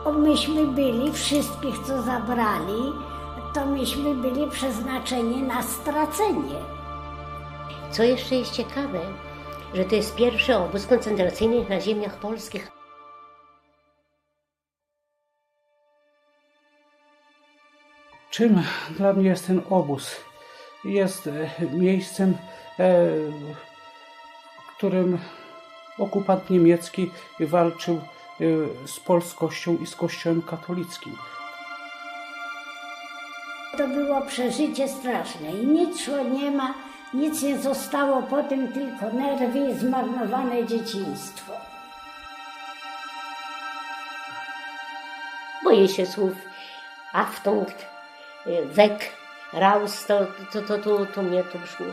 Myśmy byli, wszystkich co zabrali, to myśmy byli przeznaczeni na stracenie. Co jeszcze jest ciekawe, że to jest pierwszy obóz koncentracyjny na ziemiach polskich. Czym dla mnie jest ten obóz? Jest miejscem, w którym okupant niemiecki walczył z polskością i z Kościołem katolickim. To było przeżycie straszne i nic nie ma, nic nie zostało po tym, tylko nerwy i zmarnowane dzieciństwo. Boję się słów Achtung, weg, raus, to mnie to brzmi.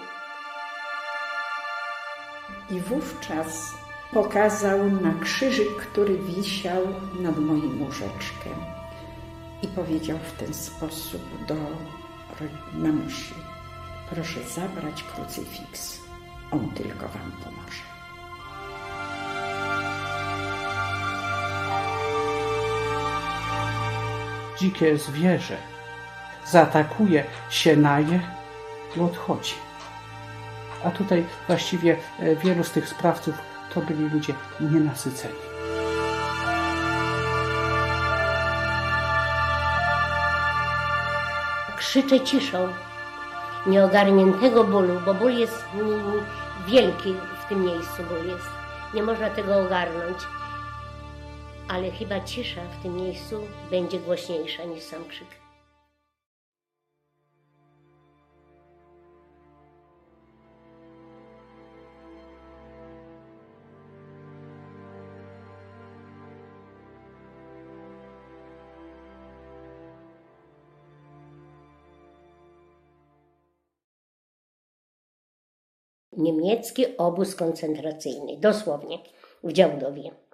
I wówczas pokazał na krzyżyk, który wisiał nad moim łóżeczkiem i powiedział w ten sposób do mamusi: proszę zabrać krucyfiks, on tylko wam pomoże. Dzikie zwierzę zaatakuje, się naje i odchodzi. A tutaj właściwie wielu z tych sprawców to byli ludzie nienasyceni. Krzyczę ciszą nieogarniętego bólu, bo ból jest wielki w tym miejscu, ból jest. Nie można tego ogarnąć. Ale chyba cisza w tym miejscu będzie głośniejsza niż sam krzyk. Niemiecki obóz koncentracyjny, dosłownie, w Działdowie.